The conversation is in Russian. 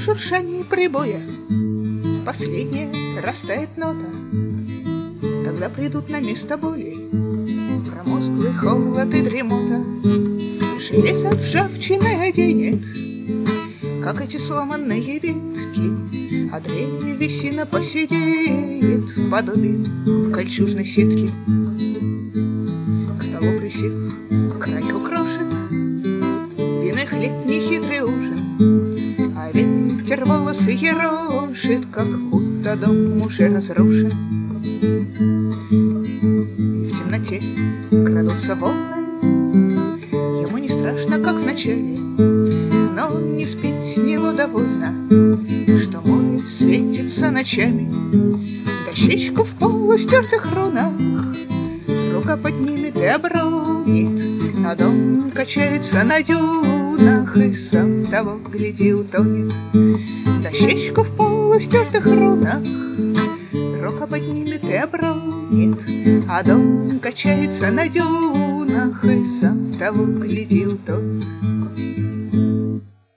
шуршании прибоя последняя растает нота. Тогда придут на место боли промозглый холод и дремота. Железо ржавчиной оденет, как эти сломанные ветки, а древесина посидеет подобием кольчужной сетки. К столу присев, крайку крошит виной хлеб, нехитрый ужин, а ветер волосы ерошит, как будто дом уже разрушен. И в темноте крадутся волны, ему не страшно, как вначале, но он не спит, с него довольно, что море светится ночами. Дощечку в полустертых рунах с рука поднимет и обронит, а дом качается на дюнах и сам того гляди утонет. Дощечку в полустертых рунах рука поднимет и обронит, а дом качается на дюнах и сам того гляди утонет.